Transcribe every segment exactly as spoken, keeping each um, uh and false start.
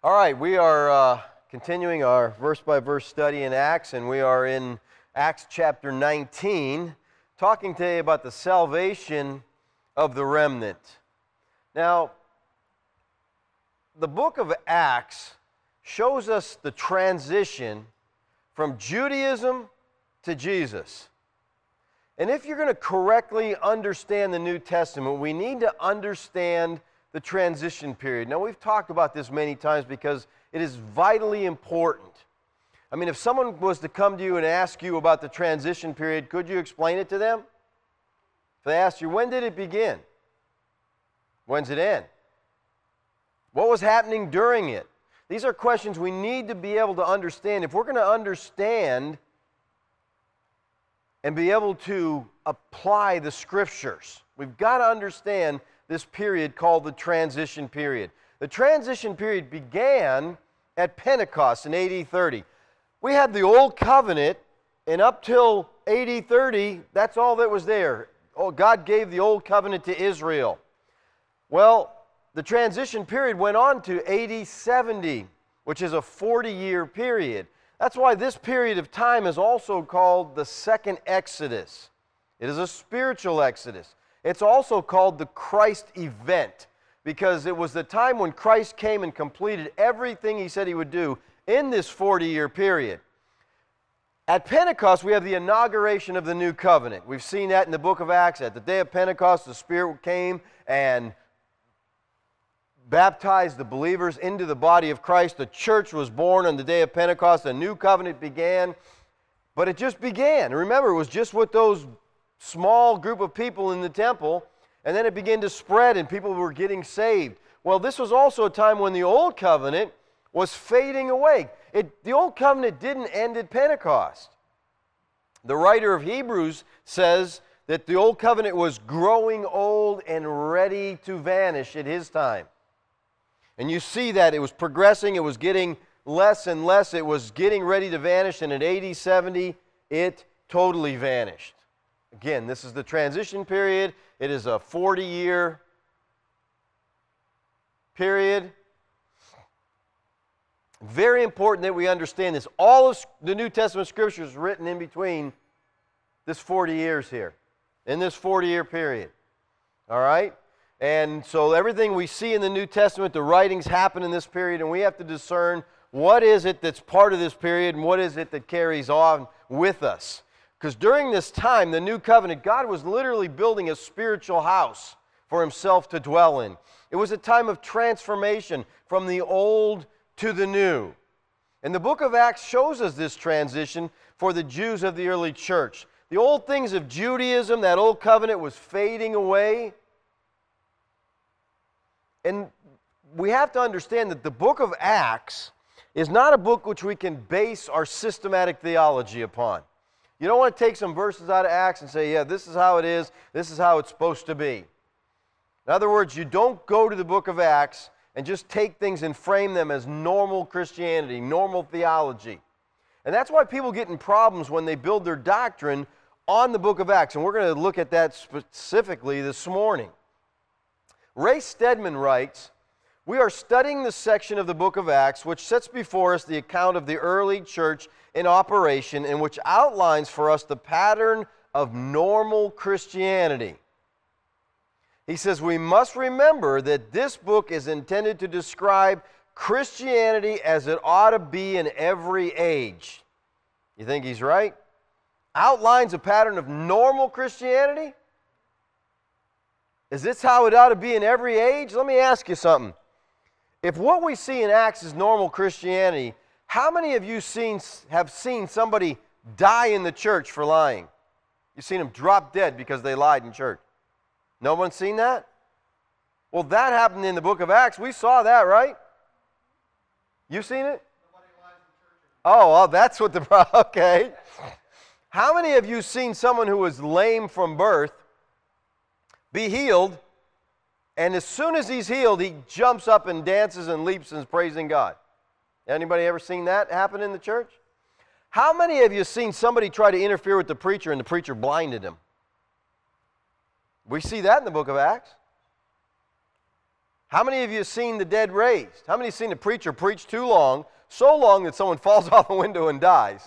All right, we are uh, continuing our verse-by-verse study in Acts, and we are in Acts chapter nineteen, talking today about the salvation of the remnant. Now, the book of Acts shows us the transition from Judaism to Jesus. And if you're going to correctly understand the New Testament, we need to understand the transition period. Now, we've talked about this many times because it is vitally important. I mean, if someone was to come to you and ask you about the transition period, could you explain it to them? If they asked you, when did it begin? When's it end? What was happening during it? These are questions we need to be able to understand. If we're going to understand and be able to apply the Scriptures, we've got to understand this period called the transition period. The transition period began at Pentecost in A D thirty. We had the Old Covenant, and up till A D thirty, that's all that was there. Oh, God gave the Old Covenant to Israel. Well, the transition period went on to A D seventy, which is a forty-year period. That's why this period of time is also called the Second Exodus. It is a spiritual exodus. It's also called the Christ event because it was the time when Christ came and completed everything He said He would do in this forty-year period. At Pentecost, we have the inauguration of the New Covenant. We've seen that in the book of Acts. At the day of Pentecost, the Spirit came and baptized the believers into the body of Christ. The church was born on the day of Pentecost. The New Covenant began, but it just began. Remember, it was just with those small group of people in the temple, and then it began to spread and people were getting saved. Well, this was also a time when the Old Covenant was fading away. It, the Old Covenant didn't end at Pentecost. The writer of Hebrews says that the Old Covenant was growing old and ready to vanish at his time. And you see that it was progressing, it was getting less and less, it was getting ready to vanish, and at A D seventy, it totally vanished. Again, this is the transition period. It is a forty-year period. Very important that we understand this. All of the New Testament Scripture is written in between this forty years here, in this forty-year period. All right? And so everything we see in the New Testament, the writings happen in this period, and we have to discern what is it that's part of this period and what is it that carries on with us. Because during this time, the New Covenant, God was literally building a spiritual house for Himself to dwell in. It was a time of transformation from the old to the new. And the book of Acts shows us this transition for the Jews of the early church. The old things of Judaism, that old covenant, was fading away. And we have to understand that the book of Acts is not a book which we can base our systematic theology upon. You don't want to take some verses out of Acts and say, yeah, this is how it is, this is how it's supposed to be. In other words, you don't go to the book of Acts and just take things and frame them as normal Christianity, normal theology. And that's why people get in problems when they build their doctrine on the book of Acts. And we're going to look at that specifically this morning. Ray Stedman writes, "We are studying the section of the book of Acts which sets before us the account of the early church in operation and which outlines for us the pattern of normal Christianity." He says, "We must remember that this book is intended to describe Christianity as it ought to be in every age." You think he's right? Outlines a pattern of normal Christianity? Is this how it ought to be in every age? Let me ask you something. If what we see in Acts is normal Christianity, how many of you seen, have seen somebody die in the church for lying? You've seen them drop dead because they lied in church. No one's seen that? Well, that happened in the book of Acts. We saw that, right? You've seen it? Nobody lies in church. Oh, well, that's what the problem, okay. How many of you seen someone who was lame from birth be healed, and as soon as he's healed, he jumps up and dances and leaps and is praising God? Anybody ever seen that happen in the church? How many of you seen somebody try to interfere with the preacher and the preacher blinded him? We see that in the book of Acts. How many of you have seen the dead raised? How many have seen the preacher preach too long, so long that someone falls off a window and dies?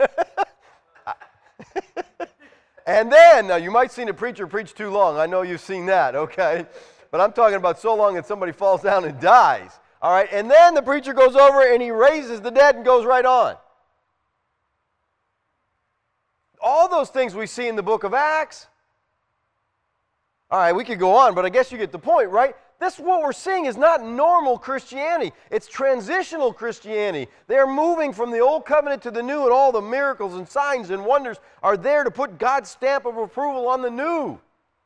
And then, now you might have seen the preacher preach too long. I know you've seen that, okay? But I'm talking about so long that somebody falls down and dies. All right, and then the preacher goes over and he raises the dead and goes right on. All those things we see in the book of Acts. All right, we could go on, but I guess you get the point, right? This, what we're seeing, is not normal Christianity. It's transitional Christianity. They're moving from the old covenant to the new, and all the miracles and signs and wonders are there to put God's stamp of approval on the new.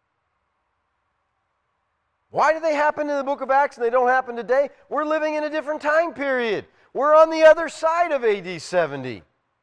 Why do they happen in the book of Acts and they don't happen today? We're living in a different time period. We're on the other side of A D seventy.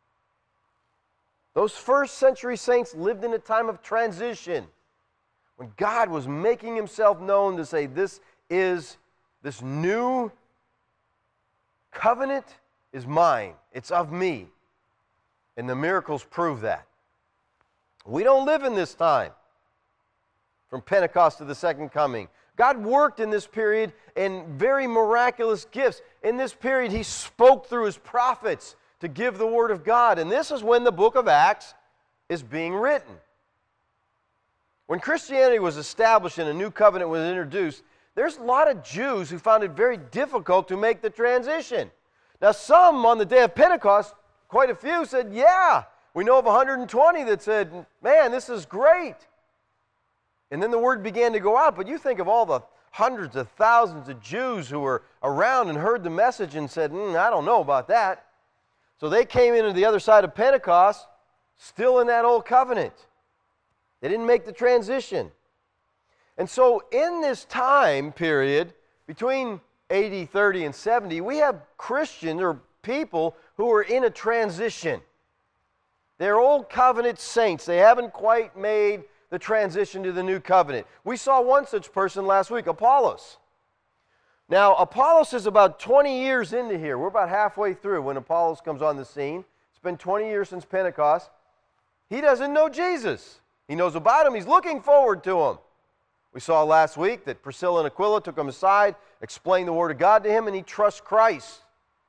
Those first century saints lived in a time of transition, when God was making himself known to say, this is, this new covenant is mine. It's of me. And the miracles prove that. We don't live in this time, from Pentecost to the second coming. God worked in this period in very miraculous gifts. In this period, he spoke through his prophets to give the word of God. And this is when the book of Acts is being written. When Christianity was established and a new covenant was introduced, there's a lot of Jews who found it very difficult to make the transition. Now, some on the day of Pentecost, quite a few, said, yeah, we know of one hundred twenty that said, man, this is great. And then the word began to go out. But you think of all the hundreds of thousands of Jews who were around and heard the message and said, mm, I don't know about that. So they came into the other side of Pentecost, still in that old covenant. They didn't make the transition. And so in this time period, between A D thirty and seventy, we have Christians or people who are in a transition. They're old covenant saints. They haven't quite made the transition to the new covenant. We saw one such person last week, Apollos. Now, Apollos is about twenty years into here. We're about halfway through when Apollos comes on the scene. It's been twenty years since Pentecost. He doesn't know Jesus. He knows about him. He's looking forward to him. We saw last week that Priscilla and Aquila took him aside, explained the Word of God to him, and he trusts Christ.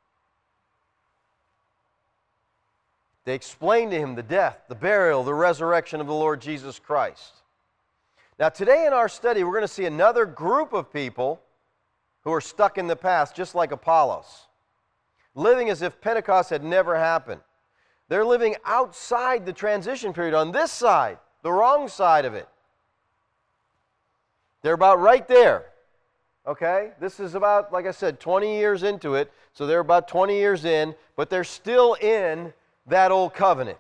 They explained to him the death, the burial, the resurrection of the Lord Jesus Christ. Now today in our study, we're going to see another group of people who are stuck in the past, just like Apollos, living as if Pentecost had never happened. They're living outside the transition period, on this side, the wrong side of it. They're about right there, okay? This is about, like I said, twenty years into it, so they're about twenty years in, but they're still in that old covenant.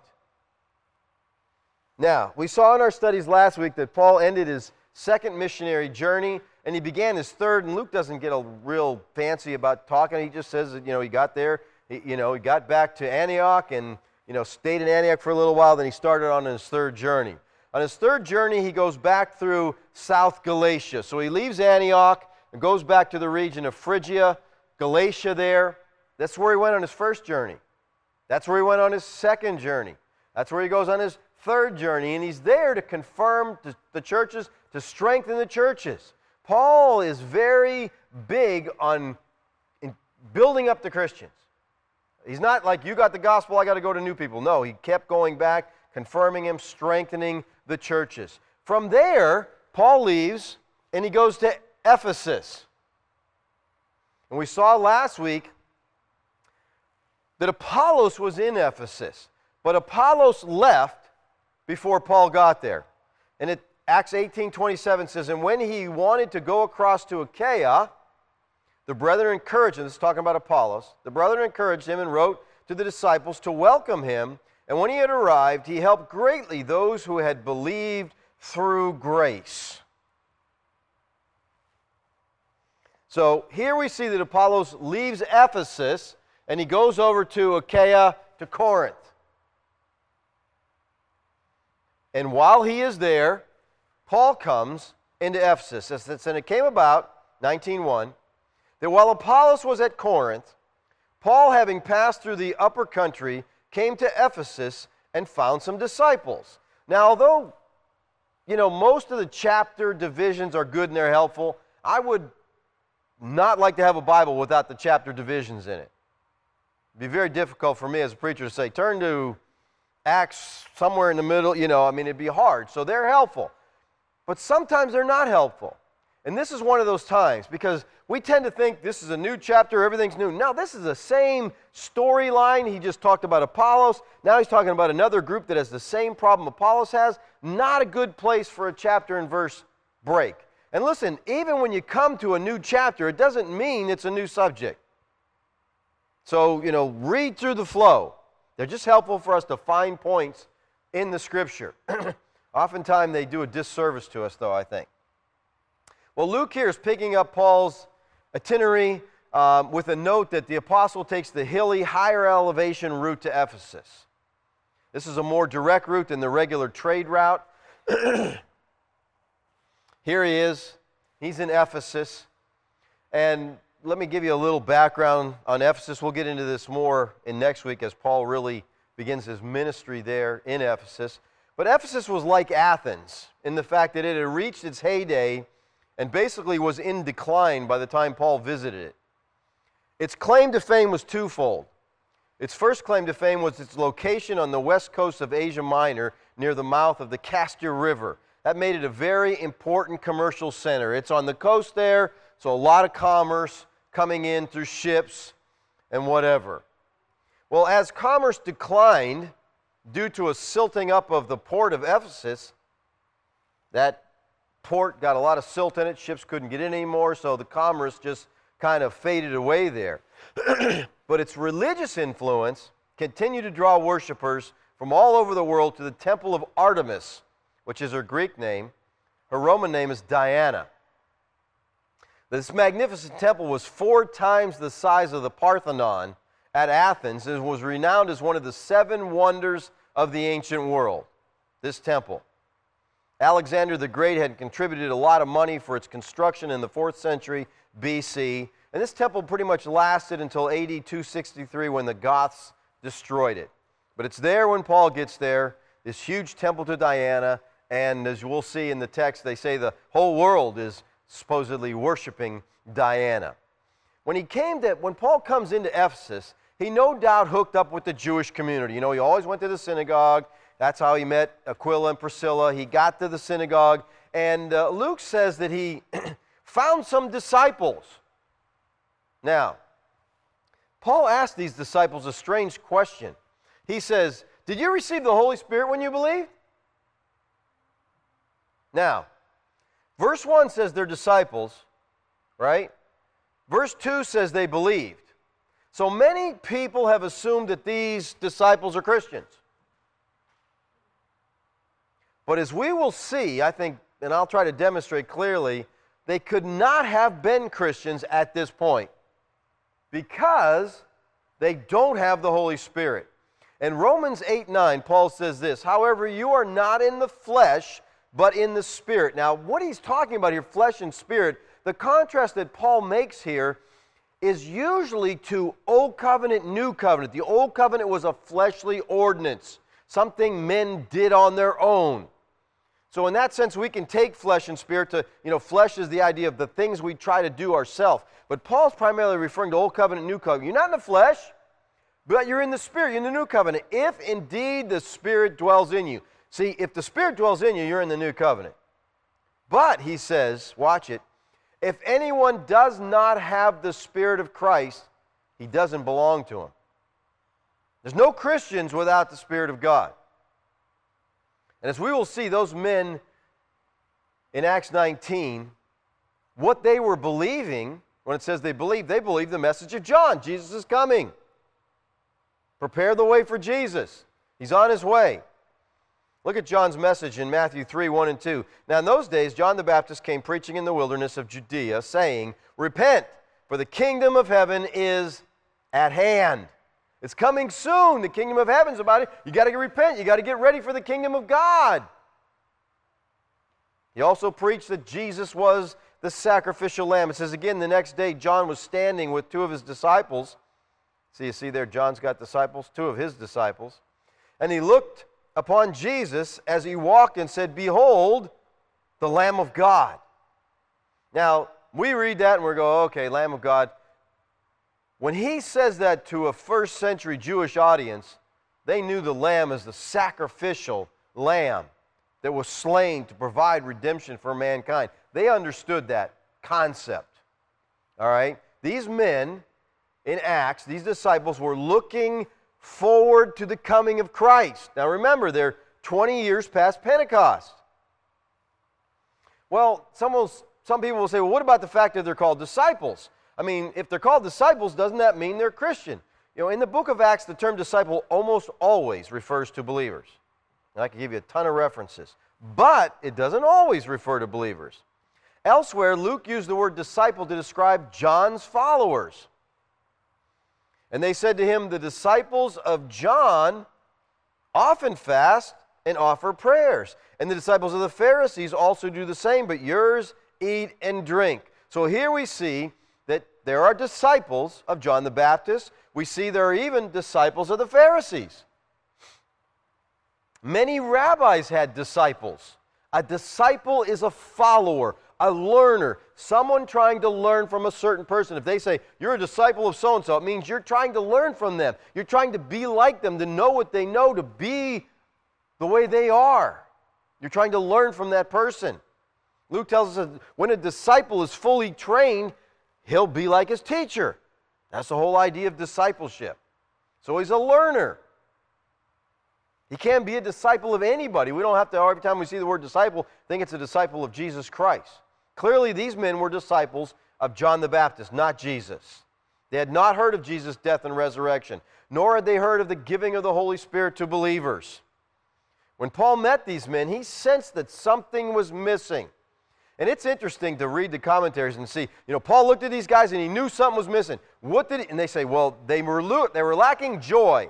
Now, we saw in our studies last week that Paul ended his second missionary journey, and he began his third, and Luke doesn't get a real fancy about talking. He just says that, you know, he got there, he, you know, he got back to Antioch and, you know, stayed in Antioch for a little while, then he started on his third journey. On his third journey, he goes back through South Galatia. So he leaves Antioch and goes back to the region of Phrygia, Galatia there. That's where he went on his first journey. That's where he went on his second journey. That's where he goes on his third journey. And he's there to confirm the churches, to strengthen the churches. Paul is very big on building up the Christians. He's not like, you got the gospel, I got to go to new people. No, he kept going back, confirming him, strengthening the churches. From there, Paul leaves and he goes to Ephesus. And we saw last week that Apollos was in Ephesus, but Apollos left before Paul got there. And it, Acts eighteen twenty-seven says, and when he wanted to go across to Achaia, the brethren encouraged him, this is talking about Apollos, the brethren encouraged him and wrote to the disciples to welcome him. And when he had arrived, he helped greatly those who had believed through grace. So here we see that Apollos leaves Ephesus and he goes over to Achaia, to Corinth. And while he is there, Paul comes into Ephesus. And it came about, nineteen one, that while Apollos was at Corinth, Paul, having passed through the upper country, came to Ephesus and found some disciples. Now, although, you know, most of the chapter divisions are good and they're helpful, I would not like to have a Bible without the chapter divisions in it. It'd be very difficult for me as a preacher to say, turn to Acts somewhere in the middle. You know, I mean, it'd be hard. So they're helpful. But sometimes they're not helpful. And this is one of those times, because we tend to think this is a new chapter, everything's new. No, this is the same storyline. He just talked about Apollos. Now he's talking about another group that has the same problem Apollos has. Not a good place for a chapter and verse break. And listen, even when you come to a new chapter, it doesn't mean it's a new subject. So, you know, read through the flow. They're just helpful for us to find points in the Scripture. Oftentimes they do a disservice to us, though, I think. Well, Luke here is picking up Paul's itinerary um, with a note that the apostle takes the hilly, higher elevation route to Ephesus. This is a more direct route than the regular trade route. Here he is. He's in Ephesus. And let me give you a little background on Ephesus. We'll get into this more in next week as Paul really begins his ministry there in Ephesus. But Ephesus was like Athens in the fact that it had reached its heyday and basically was in decline by the time Paul visited it. Its claim to fame was twofold. Its first claim to fame was its location on the west coast of Asia Minor near the mouth of the Castor River. That made it a very important commercial center. It's on the coast there, so a lot of commerce coming in through ships and whatever. Well, as commerce declined due to a silting up of the port of Ephesus, that port got a lot of silt in it, ships couldn't get in anymore, so the commerce just kind of faded away there. But its religious influence continued to draw worshipers from all over the world to the temple of Artemis, which is her Greek name. Her Roman name is Diana. This magnificent temple was four times the size of the Parthenon at Athens and was renowned as one of the seven wonders of the ancient world, this temple. Alexander the Great had contributed a lot of money for its construction in the fourth century B C, and this temple pretty much lasted until A D two sixty-three when the Goths destroyed it. But it's there when Paul gets there, this huge temple to Diana, and as we'll see in the text, they say the whole world is supposedly worshiping Diana. When he came to, when Paul comes into Ephesus, he no doubt hooked up with the Jewish community. You know, he always went to the synagogue. That's how he met Aquila and Priscilla. He got to the synagogue, and uh, Luke says that he found some disciples. Now, Paul asked these disciples a strange question. He says, did you receive the Holy Spirit when you believed? Now, verse one says they're disciples, right? Verse two says they believed. So many people have assumed that these disciples are Christians. But as we will see, I think, and I'll try to demonstrate clearly, they could not have been Christians at this point because they don't have the Holy Spirit. In Romans eight nine, Paul says this, however, you are not in the flesh, but in the Spirit. Now, what he's talking about here, flesh and spirit, the contrast that Paul makes here is usually to Old Covenant, New Covenant. The Old Covenant was a fleshly ordinance, something men did on their own. So in that sense, we can take flesh and spirit to, you know, flesh is the idea of the things we try to do ourselves. But Paul's primarily referring to Old Covenant, New Covenant. You're not in the flesh, but you're in the Spirit. You're in the New Covenant. If indeed the Spirit dwells in you. See, if the Spirit dwells in you, you're in the New Covenant. But, he says, watch it, if anyone does not have the Spirit of Christ, he doesn't belong to Him. There's no Christians without the Spirit of God. And as we will see, those men in Acts nineteen, what they were believing, when it says they believed, they believed the message of John. Jesus is coming. Prepare the way for Jesus. He's on His way. Look at John's message in Matthew three, one and two. Now in those days, John the Baptist came preaching in the wilderness of Judea, saying, repent, for the kingdom of heaven is at hand. It's coming soon. The kingdom of heaven's about it. You got to repent. You got to get ready for the kingdom of God. He also preached that Jesus was the sacrificial lamb. It says again, the next day, John was standing with two of his disciples. See, you see there, John's got disciples, two of his disciples. And he looked upon Jesus as he walked and said, behold, the Lamb of God. Now, we read that and we go, okay, Lamb of God. When he says that to a first century Jewish audience, they knew the lamb as the sacrificial lamb that was slain to provide redemption for mankind. They understood that concept. All right? These men in Acts, these disciples, were looking forward to the coming of Christ. Now remember, they're twenty years past Pentecost. Well, some, will, some people will say, well, what about the fact that they're called disciples? I mean, if they're called disciples, doesn't that mean they're Christian? You know, in the book of Acts, the term disciple almost always refers to believers. And I can give you a ton of references. But it doesn't always refer to believers. Elsewhere, Luke used the word disciple to describe John's followers. And they said to him, the disciples of John often fast and offer prayers. And the disciples of the Pharisees also do the same, but yours eat and drink. So here we see that there are disciples of John the Baptist. We see there are even disciples of the Pharisees. Many rabbis had disciples. A disciple is a follower, a learner, someone trying to learn from a certain person. If they say, you're a disciple of so-and-so, it means you're trying to learn from them. You're trying to be like them, to know what they know, to be the way they are. You're trying to learn from that person. Luke tells us that when a disciple is fully trained, he'll be like his teacher. That's the whole idea of discipleship. So he's a learner. He can't be a disciple of anybody. We don't have to, every time we see the word disciple, think it's a disciple of Jesus Christ. Clearly, these men were disciples of John the Baptist, not Jesus. They had not heard of Jesus' death and resurrection, nor had they heard of the giving of the Holy Spirit to believers. When Paul met these men, he sensed that something was missing. And it's interesting to read the commentaries and see, you know, Paul looked at these guys and he knew something was missing. What did he, and they say, well, they were, they were lacking joy.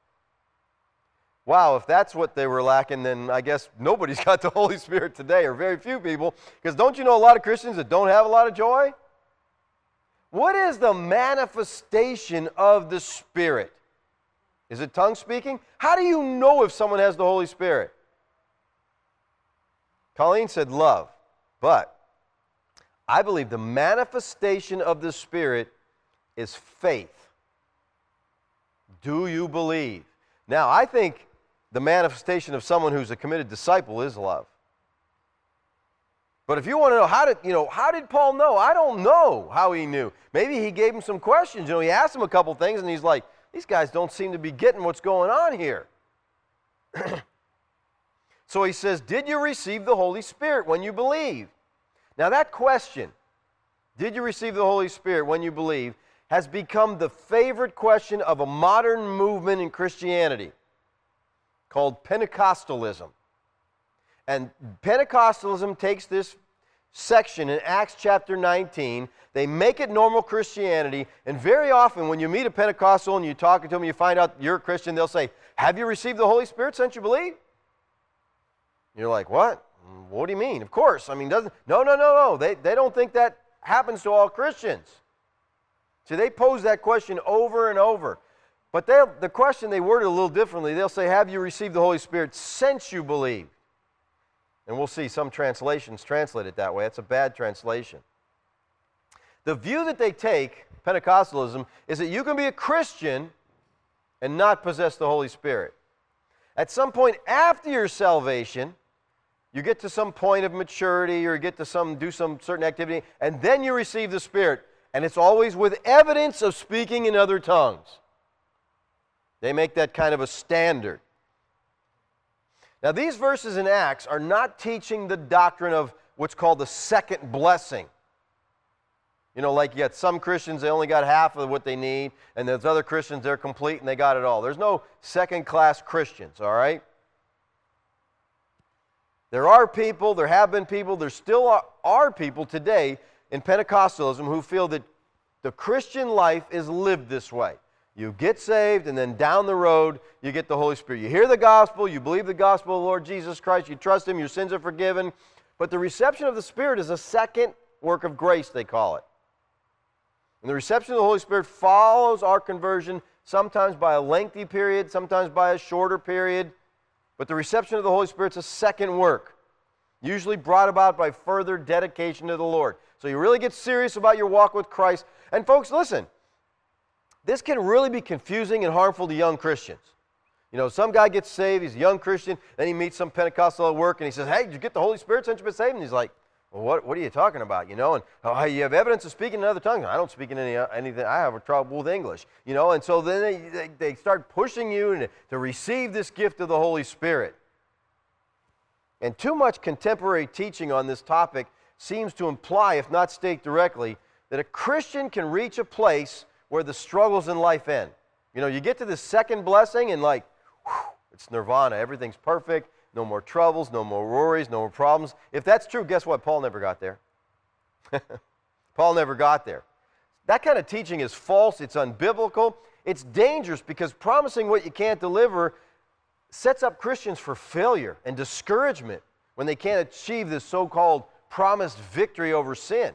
Wow, if that's what they were lacking, then I guess nobody's got the Holy Spirit today, or very few people, because don't you know a lot of Christians that don't have a lot of joy? What is the manifestation of the Spirit? Is it tongue speaking? How do you know if someone has the Holy Spirit? Colleen said love, but I believe the manifestation of the Spirit is faith. Do you believe? Now, I think the manifestation of someone who's a committed disciple is love. But if you want to know how did, you know, how did Paul know? I don't know how he knew. Maybe he gave him some questions. You know, he asked him a couple things and he's like, these guys don't seem to be getting what's going on here. So he says, did you receive the Holy Spirit when you believed? Now that question, did you receive the Holy Spirit when you believe, has become the favorite question of a modern movement in Christianity called Pentecostalism. And Pentecostalism takes this section in Acts chapter nineteen, they make it normal Christianity, and very often when you meet a Pentecostal and you're talking to them, you find out you're a Christian, they'll say, have you received the Holy Spirit since you believe? You're like, what? What do you mean? Of course. I mean, doesn't, no, no, no, no. They, they don't think that happens to all Christians. See, they pose that question over and over. But the question they word it a little differently. They'll say, have you received the Holy Spirit since you believed? And we'll see some translations translate it that way. That's a bad translation. The view that they take, Pentecostalism, is that you can be a Christian and not possess the Holy Spirit. At some point after your salvation, you get to some point of maturity or you get to some, do some certain activity, and then you receive the Spirit. And it's always with evidence of speaking in other tongues. They make that kind of a standard. Now, these verses in Acts are not teaching the doctrine of what's called the second blessing. You know, like you got some Christians, they only got half of what they need, and there's other Christians, they're complete and they got it all. There's no second-class Christians, all right? There are people, there have been people, there still are, are people today in Pentecostalism who feel that the Christian life is lived this way. You get saved, and then down the road, you get the Holy Spirit. You hear the gospel, you believe the gospel of the Lord Jesus Christ, you trust Him, your sins are forgiven. But the reception of the Spirit is a second work of grace, they call it. And the reception of the Holy Spirit follows our conversion, sometimes by a lengthy period, sometimes by a shorter period. But the reception of the Holy Spirit is a second work, usually brought about by further dedication to the Lord. So you really get serious about your walk with Christ. And folks, listen, this can really be confusing and harmful to young Christians. You know, some guy gets saved, he's a young Christian, then he meets some Pentecostal at work, and he says, hey, did you get the Holy Spirit since you've been saved? And he's like, well, what, what are you talking about, you know? And, oh, you have evidence of speaking in other tongues. I don't speak in any anything. I have a trouble with English, you know? And so then they, they, they start pushing you to, to receive this gift of the Holy Spirit. And too much contemporary teaching on this topic seems to imply, if not state directly, that a Christian can reach a place where the struggles in life end. You know, you get to this second blessing and like, whew, it's nirvana. Everything's perfect. No more troubles, no more worries, no more problems. If that's true, guess what? Paul never got there. Paul never got there. That kind of teaching is false. It's unbiblical. It's dangerous because promising what you can't deliver sets up Christians for failure and discouragement when they can't achieve this so-called promised victory over sin.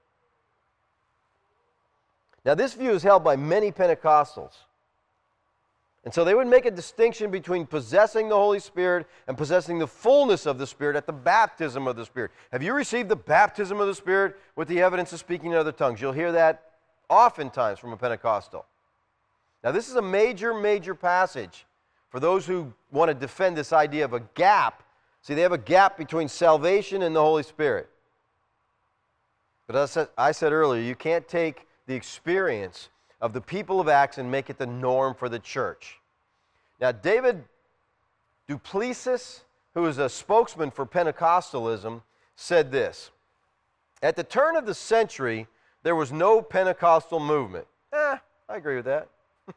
Now, this view is held by many Pentecostals. And so they would make a distinction between possessing the Holy Spirit and possessing the fullness of the Spirit at the baptism of the Spirit. Have you received the baptism of the Spirit with the evidence of speaking in other tongues? You'll hear that oftentimes from a Pentecostal. Now, this is a major, major passage for those who want to defend this idea of a gap. See, they have a gap between salvation and the Holy Spirit. But as I said, I said earlier, you can't take the experience of the people of Acts and make it the norm for the church. Now, David Duplessis, who is a spokesman for Pentecostalism, said this: at the turn of the century, there was no Pentecostal movement. Eh, I agree with that.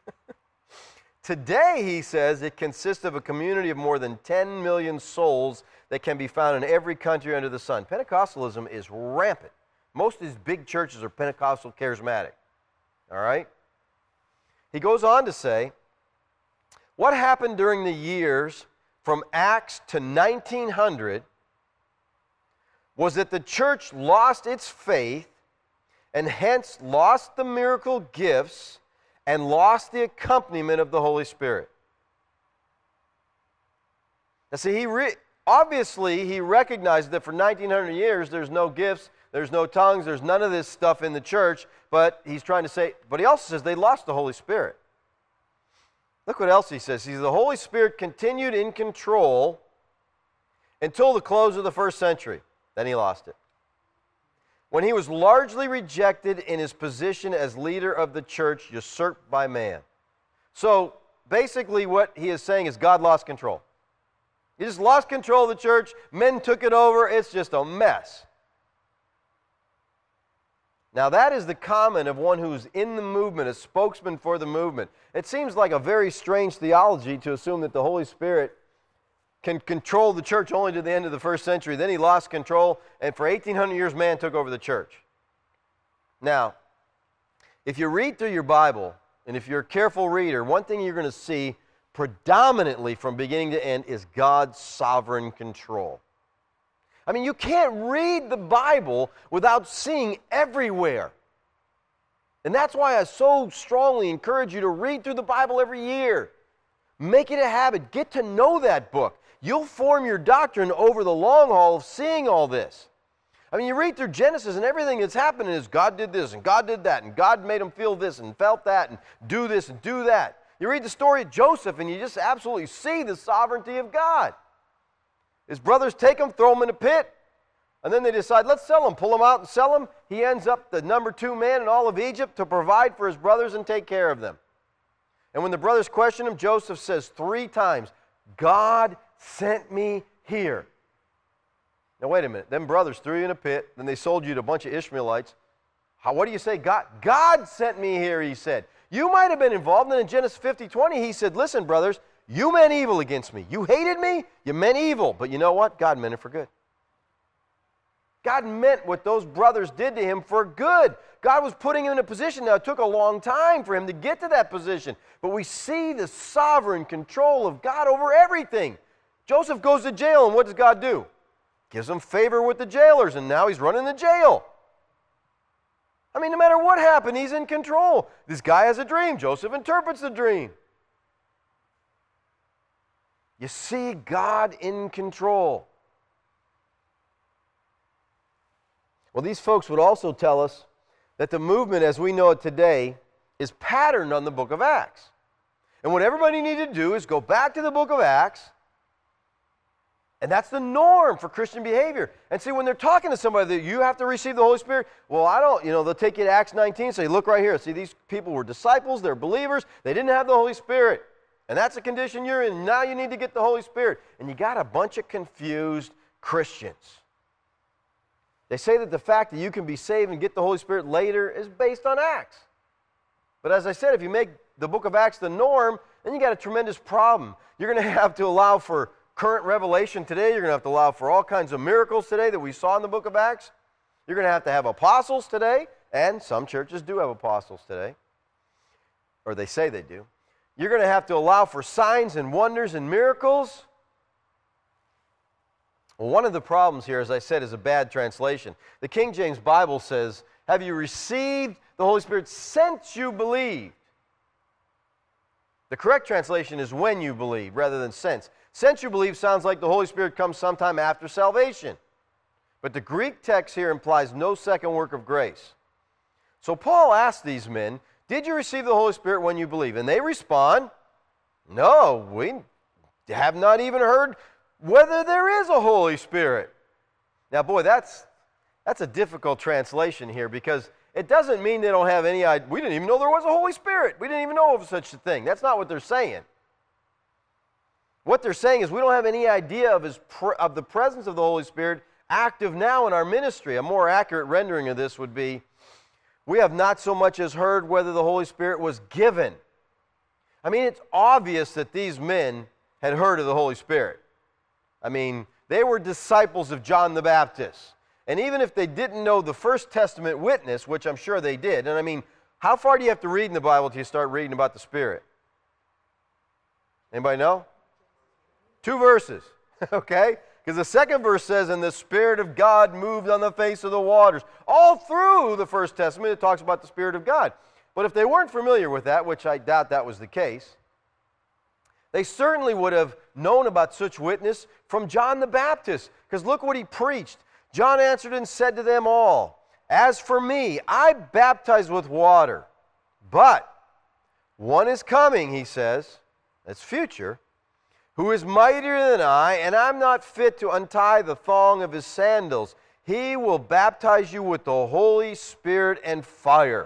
Today, he says, it consists of a community of more than ten million souls that can be found in every country under the sun. Pentecostalism is rampant. Most of these big churches are Pentecostal charismatic. All right? He goes on to say, what happened during the years from Acts to nineteen hundred was that the church lost its faith and hence lost the miracle gifts and lost the accompaniment of the Holy Spirit. Now see, he re- obviously he recognized that for nineteen hundred years there's no gifts, there's no tongues, there's none of this stuff in the church, but he's trying to say, but he also says they lost the Holy Spirit. Look what else he says. He says the Holy Spirit continued in control until the close of the first century. Then he lost it, when he was largely rejected in his position as leader of the church, usurped by man. So basically what he is saying is God lost control. He just lost control of the church. Men took it over. It's just a mess. Now that is the comment of one who's in the movement, a spokesman for the movement. It seems like a very strange theology to assume that the Holy Spirit can control the church only to the end of the first century. Then he lost control, and for eighteen hundred years, man took over the church. Now, if you read through your Bible, and if you're a careful reader, one thing you're going to see predominantly from beginning to end is God's sovereign control. I mean, you can't read the Bible without seeing everywhere. And that's why I so strongly encourage you to read through the Bible every year. Make it a habit. Get to know that book. You'll form your doctrine over the long haul of seeing all this. I mean, you read through Genesis and everything that's happening is God did this and God did that and God made him feel this and felt that and do this and do that. You read the story of Joseph and you just absolutely see the sovereignty of God. His brothers take him, throw him in a pit, and then they decide, let's sell him, pull him out and sell him. He ends up the number two man in all of Egypt to provide for his brothers and take care of them. And when the brothers question him, Joseph says three times, God sent me here. Now wait a minute, them brothers threw you in a pit, then they sold you to a bunch of Ishmaelites. How, what do you say? God, God sent me here, he said. You might have been involved, and in Genesis fifty twenty, he said, listen, brothers, you meant evil against me. You hated me, you meant evil. But you know what? God meant it for good. God meant what those brothers did to him for good. God was putting him in a position. Now, it took a long time for him to get to that position. But we see the sovereign control of God over everything. Joseph goes to jail, and what does God do? Gives him favor with the jailers, and now he's running the jail. I mean, no matter what happened, he's in control. This guy has a dream. Joseph interprets the dream. You see God in control. Well, these folks would also tell us that the movement as we know it today is patterned on the book of Acts. And what everybody needed to do is go back to the book of Acts, and that's the norm for Christian behavior. And see, when they're talking to somebody that you have to receive the Holy Spirit, well, I don't, you know, they'll take you to Acts nineteen and say, look right here. See, these people were disciples, they're believers, they didn't have the Holy Spirit. And that's the condition you're in. Now you need to get the Holy Spirit. And you got a bunch of confused Christians. They say that the fact that you can be saved and get the Holy Spirit later is based on Acts. But as I said, if you make the book of Acts the norm, then you got a tremendous problem. You're going to have to allow for current revelation today. You're going to have to allow for all kinds of miracles today that we saw in the book of Acts. You're going to have to have apostles today, and some churches do have apostles today, or they say they do. You're going to have to allow for signs and wonders and miracles. Well, one of the problems here, as I said, is a bad translation. The King James Bible says, have you received the Holy Spirit since you believed? The correct translation is when you believe rather than since. Since you believe sounds like the Holy Spirit comes sometime after salvation. But the Greek text here implies no second work of grace. So Paul asked these men, did you receive the Holy Spirit when you believe? And they respond, no, we have not even heard whether there is a Holy Spirit. Now, boy, that's, that's a difficult translation here because it doesn't mean they don't have any idea. We didn't even know there was a Holy Spirit. We didn't even know of such a thing. That's not what they're saying. What they're saying is we don't have any idea of, his pr- of the presence of the Holy Spirit active now in our ministry. A more accurate rendering of this would be, we have not so much as heard whether the Holy Spirit was given. I mean, it's obvious that these men had heard of the Holy Spirit. I mean, they were disciples of John the Baptist. And even if they didn't know the First Testament witness, which I'm sure they did, and I mean, how far do you have to read in the Bible till you start reading about the Spirit? Anybody know? Two verses, okay? Because the second verse says, and the Spirit of God moved on the face of the waters. All through the First Testament, it talks about the Spirit of God. But if they weren't familiar with that, which I doubt that was the case, they certainly would have known about such witness from John the Baptist. Because look what he preached. John answered and said to them all, as for me, I baptize with water, but one is coming, he says, that's future, who is mightier than I, and I'm not fit to untie the thong of his sandals. He will baptize you with the Holy Spirit and fire.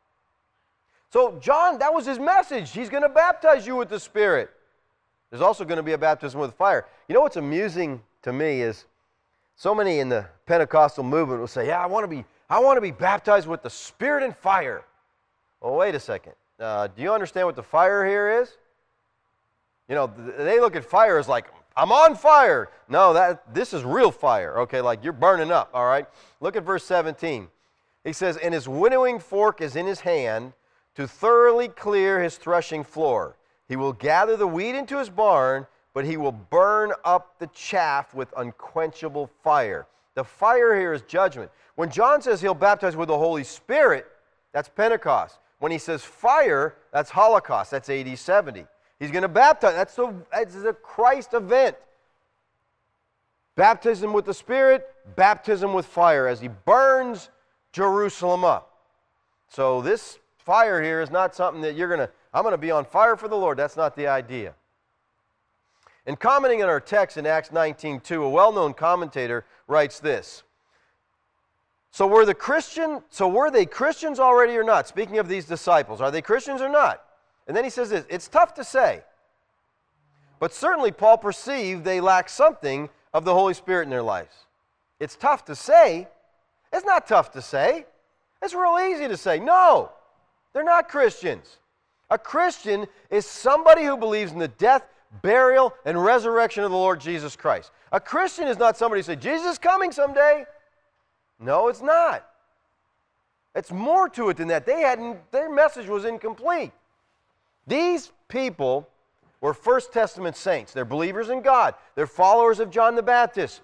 So John, that was his message. He's going to baptize you with the Spirit. There's also going to be a baptism with fire. You know what's amusing to me is so many in the Pentecostal movement will say, yeah, I want to be, I want to be baptized with the Spirit and fire. Well, wait a second. Uh, do you understand what the fire here is? You know, they look at fire as like, I'm on fire. No, that this is real fire. Okay, like you're burning up, all right? Look at verse seventeen. He says, and his winnowing fork is in his hand to thoroughly clear his threshing floor. He will gather the wheat into his barn, but he will burn up the chaff with unquenchable fire. The fire here is judgment. When John says he'll baptize with the Holy Spirit, that's Pentecost. When he says fire, that's Holocaust. That's A D seventy. He's going to baptize. That's the, that's the Christ event. Baptism with the Spirit, baptism with fire as he burns Jerusalem up. So this fire here is not something that you're going to, I'm going to be on fire for the Lord. That's not the idea. In commenting on our text in Acts nineteen two, a well-known commentator writes this. So were the Christian, so were they Christians already or not? Speaking of these disciples, are they Christians or not? And then he says this, it's tough to say. But certainly Paul perceived they lacked something of the Holy Spirit in their lives. It's tough to say. It's not tough to say. It's real easy to say, no, they're not Christians. A Christian is somebody who believes in the death, burial, and resurrection of the Lord Jesus Christ. A Christian is not somebody who says, Jesus is coming someday. No, it's not. It's more to it than that. They hadn't, their message was incomplete. These people were First Testament saints. They're believers in God. They're followers of John the Baptist,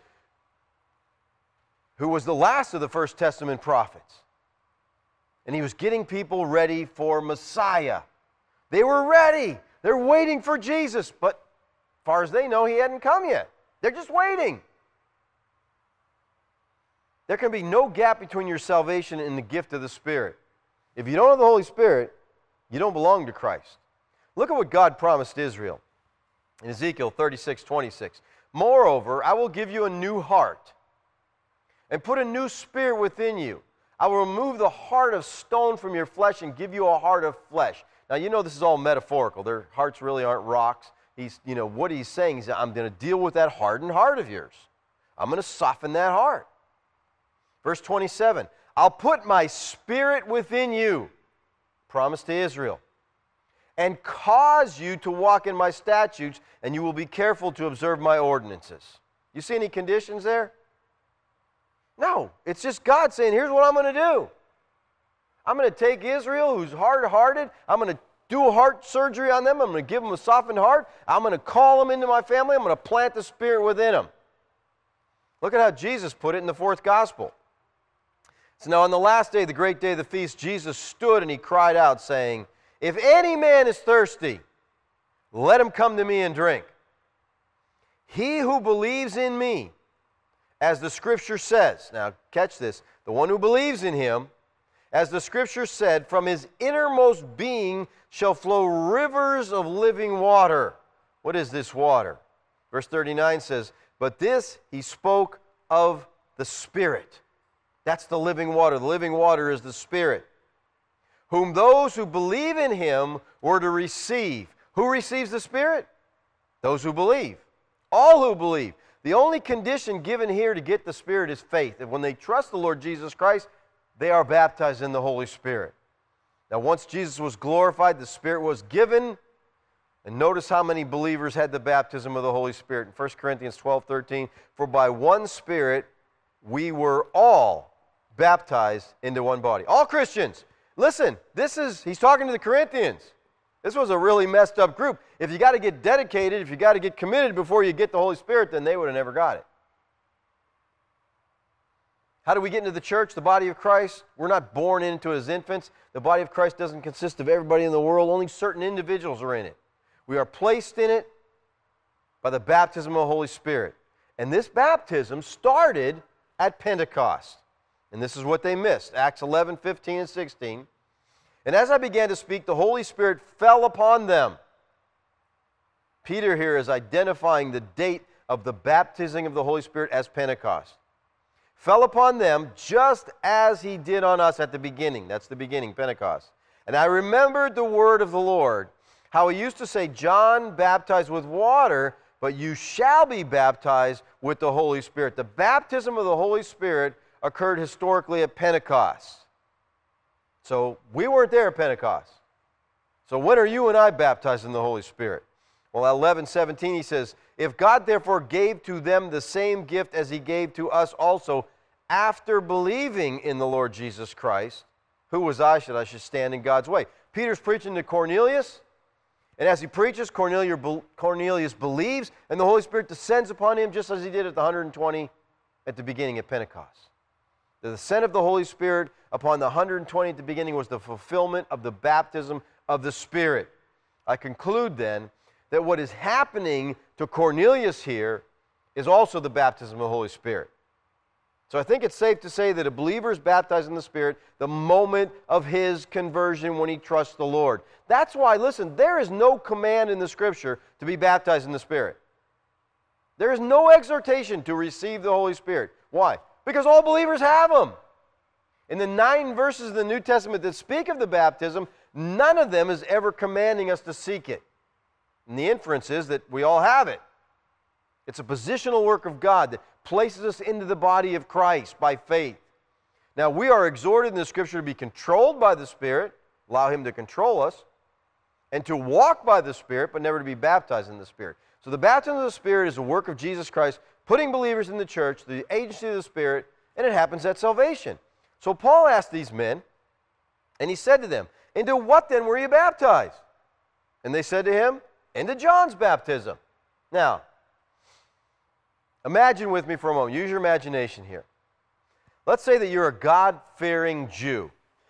who was the last of the First Testament prophets. And he was getting people ready for Messiah. They were ready. They're waiting for Jesus. But as far as they know, he hadn't come yet. They're just waiting. There can be no gap between your salvation and the gift of the Spirit. If you don't have the Holy Spirit, you don't belong to Christ. Look at what God promised Israel in Ezekiel thirty-six twenty-six. Moreover, I will give you a new heart and put a new spirit within you. I will remove the heart of stone from your flesh and give you a heart of flesh. Now, you know this is all metaphorical. Their hearts really aren't rocks. He's, you know, what he's saying is, I'm going to deal with that hardened heart of yours. I'm going to soften that heart. Verse twenty-seven, I'll put my spirit within you, promise to Israel, and cause you to walk in my statutes, and you will be careful to observe my ordinances. You see any conditions there? No, it's just God saying, here's what I'm going to do. I'm going to take Israel, who's hard-hearted. I'm going to do a heart surgery on them. I'm going to give them a softened heart. I'm going to call them into my family. I'm going to plant the Spirit within them. Look at how Jesus put it in the fourth gospel. So now on the last day, the great day of the feast, Jesus stood and he cried out, saying, if any man is thirsty, let him come to me and drink. He who believes in me, as the Scripture says, now catch this, the one who believes in him, as the Scripture said, from his innermost being shall flow rivers of living water. What is this water? Verse thirty-nine says, but this he spoke of the Spirit. That's the living water. The living water is the Spirit, whom those who believe in him were to receive. Who receives the Spirit? Those who believe. All who believe. The only condition given here to get the Spirit is faith. And when they trust the Lord Jesus Christ, they are baptized in the Holy Spirit. Now, once Jesus was glorified, the Spirit was given. And notice how many believers had the baptism of the Holy Spirit. In First Corinthians twelve thirteen, for by one Spirit we were all baptized into one body. All Christians. Listen, this is, he's talking to the Corinthians. This was a really messed up group. If you got to get dedicated, if you got to get committed before you get the Holy Spirit, then they would have never got it. How do we get into the church, the body of Christ? We're not born into it as infants. The body of Christ doesn't consist of everybody in the world. Only certain individuals are in it. We are placed in it by the baptism of the Holy Spirit. And this baptism started at Pentecost. And this is what they missed. Acts eleven, fifteen, and sixteen. And as I began to speak, the Holy Spirit fell upon them. Peter here is identifying the date of the baptizing of the Holy Spirit as Pentecost. Fell upon them just as he did on us at the beginning. That's the beginning, Pentecost. And I remembered the word of the Lord, how he used to say, John baptized with water, but you shall be baptized with the Holy Spirit. The baptism of the Holy Spirit occurred historically at Pentecost. So we weren't there at Pentecost. So when are you and I baptized in the Holy Spirit? Well, at eleven seventeen he says, if God therefore gave to them the same gift as he gave to us also, after believing in the Lord Jesus Christ, who was I that I should stand in God's way? Peter's preaching to Cornelius, and as he preaches, Cornelius believes, and the Holy Spirit descends upon him just as he did at the one hundred twenty at the beginning of Pentecost. The descent of the Holy Spirit upon the one hundred twenty at the beginning was the fulfillment of the baptism of the Spirit. I conclude then that what is happening to Cornelius here is also the baptism of the Holy Spirit. So I think it's safe to say that a believer is baptized in the Spirit the moment of his conversion when he trusts the Lord. That's why, listen, there is no command in the Scripture to be baptized in the Spirit. There is no exhortation to receive the Holy Spirit. Why? Because all believers have them. In the nine verses of the New Testament that speak of the baptism, none of them is ever commanding us to seek it. And the inference is that we all have it. It's a positional work of God that places us into the body of Christ by faith. Now, we are exhorted in the Scripture to be controlled by the Spirit, allow Him to control us, and to walk by the Spirit, but never to be baptized in the Spirit. So the baptism of the Spirit is a work of Jesus Christ, putting believers in the church, the agency of the Spirit, and it happens at salvation. So Paul asked these men, and he said to them, into what then were you baptized? And they said to him, into John's baptism. Now, imagine with me for a moment. Use your imagination here. Let's say that you're a God-fearing Jew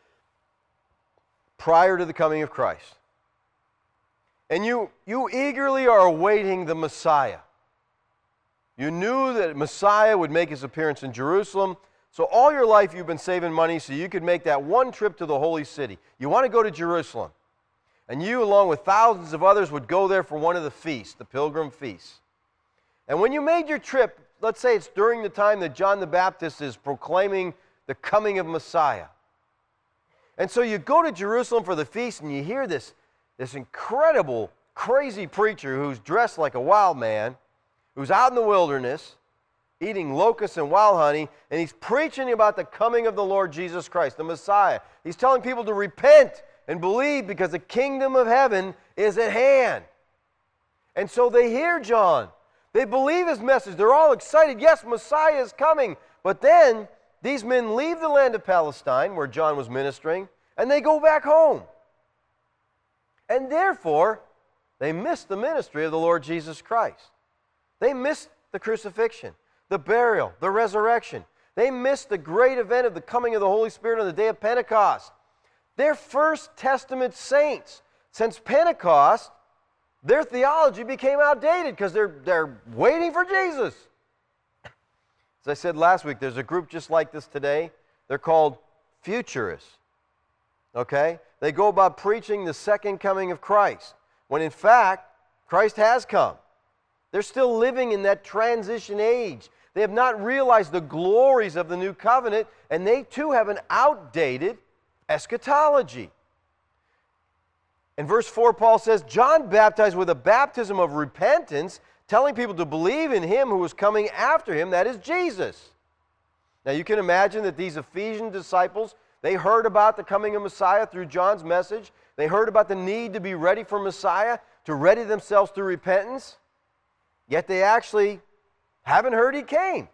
prior to the coming of Christ. And you, you eagerly are awaiting the Messiah. You knew that Messiah would make his appearance in Jerusalem, So all your life you've been saving money so you could make that one trip to the holy city. You want to go to Jerusalem. And you, along with thousands of others, would go there for one of the feasts, the pilgrim feasts. And when you made your trip, let's say it's during the time that John the Baptist is proclaiming the coming of Messiah. And so you go to Jerusalem for the feast and you hear this, this incredible, crazy preacher who's dressed like a wild man, who's out in the wilderness, eating locusts and wild honey, and he's preaching about the coming of the Lord Jesus Christ, the Messiah. He's telling people to repent and believe because the kingdom of heaven is at hand. And so they hear John. They believe his message. They're all excited. Yes, Messiah is coming. But then these men leave the land of Palestine, where John was ministering, and they go back home. And therefore, they miss the ministry of the Lord Jesus Christ. They miss the crucifixion, the burial, the resurrection. They missed the great event of the coming of the Holy Spirit on the day of Pentecost. They're First Testament saints. Since Pentecost, their theology became outdated because they're, they're waiting for Jesus. As I said last week, there's a group just like this today. They're called futurists. Okay? They go about preaching the second coming of Christ, when in fact, Christ has come. They're still living in that transition age. They have not realized the glories of the new covenant, and they too have an outdated eschatology. In verse four, Paul says, John baptized with a baptism of repentance, telling people to believe in him who was coming after him, that is Jesus. Now you can imagine that these Ephesian disciples, they heard about the coming of Messiah through John's message. They heard about the need to be ready for Messiah, to ready themselves through repentance. Yet they actually haven't heard he came.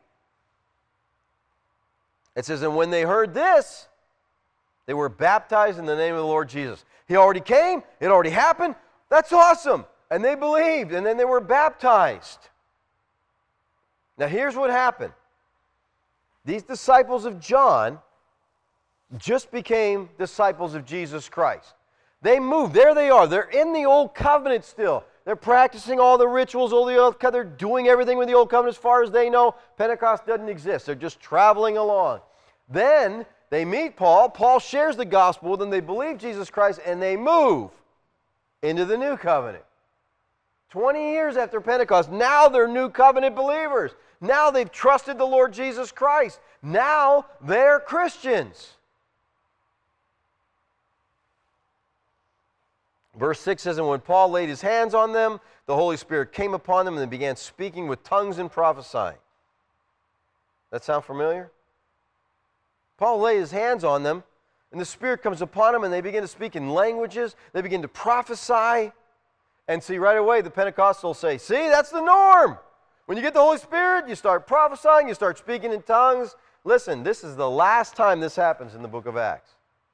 It says, and when they heard this, they were baptized in the name of the Lord Jesus. He already came. It already happened. That's awesome. And they believed, and then they were baptized. Now here's what happened. These disciples of John just became disciples of Jesus Christ. They moved. There they are. They're in the Old Covenant still. They're practicing all the rituals, all the old covenant. They're doing everything with the Old Covenant as far as they know. Pentecost doesn't exist. They're just traveling along. Then they meet Paul. Paul shares the gospel with them. They believe Jesus Christ, and they move into the New Covenant. twenty years after Pentecost, now they're New Covenant believers. Now they've trusted the Lord Jesus Christ. Now they're Christians. Verse six says, and when Paul laid his hands on them, the Holy Spirit came upon them, and they began speaking with tongues and prophesying. That sound familiar? Paul laid his hands on them, and the Spirit comes upon them, and they begin to speak in languages. They begin to prophesy. And see, right away, the Pentecostals say, see, that's the norm. When you get the Holy Spirit, you start prophesying, you start speaking in tongues. Listen, this is the last time this happens in the book of Acts.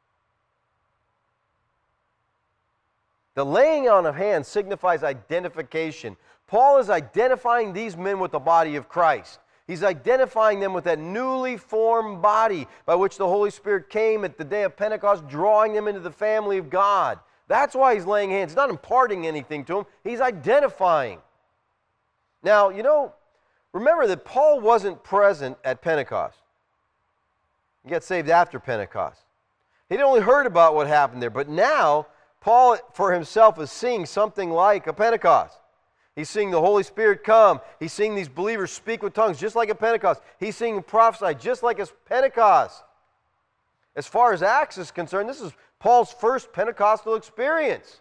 The laying on of hands signifies identification. Paul is identifying these men with the body of Christ. He's identifying them with that newly formed body by which the Holy Spirit came at the day of Pentecost, drawing them into the family of God. That's why he's laying hands. He's not imparting anything to them. He's identifying. Now, you know, remember that Paul wasn't present at Pentecost. He got saved after Pentecost. He'd only heard about what happened there, but now Paul for himself is seeing something like a Pentecost. He's seeing the Holy Spirit come. He's seeing these believers speak with tongues just like a Pentecost. He's seeing them prophesy just like a Pentecost. As far as Acts is concerned, this is Paul's first Pentecostal experience.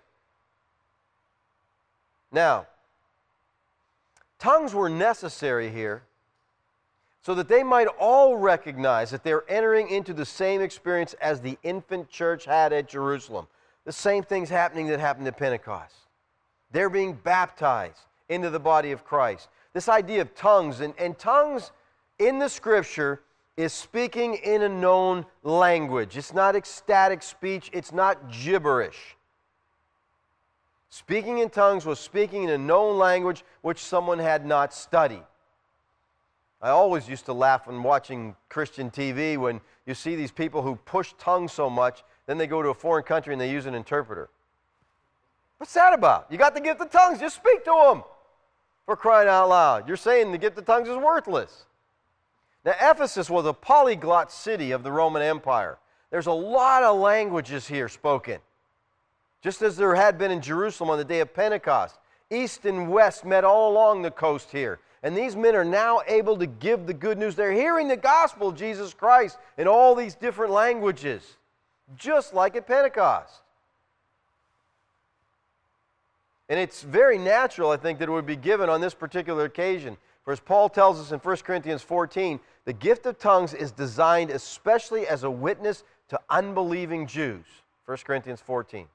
Now, tongues were necessary here so that they might all recognize that they're entering into the same experience as the infant church had at Jerusalem. The same things happening that happened at Pentecost. They're being baptized into the body of Christ. This idea of tongues, and, and tongues in the Scripture is speaking in a known language. It's not ecstatic speech. It's not gibberish. Speaking in tongues was speaking in a known language which someone had not studied. I always used to laugh when watching Christian T V when you see these people who push tongues so much, then they go to a foreign country and they use an interpreter. What's that about? You got the gift of tongues, just speak to them. For crying out loud. You're saying the gift of tongues is worthless. Now, Ephesus was a polyglot city of the Roman Empire. There's a lot of languages here spoken, just as there had been in Jerusalem on the day of Pentecost. East and west met all along the coast here. And these men are now able to give the good news. They're hearing the gospel of Jesus Christ in all these different languages, just like at Pentecost. And it's very natural, I think, that it would be given on this particular occasion. For as Paul tells us in First Corinthians fourteen, the gift of tongues is designed especially as a witness to unbelieving Jews. First Corinthians fourteen.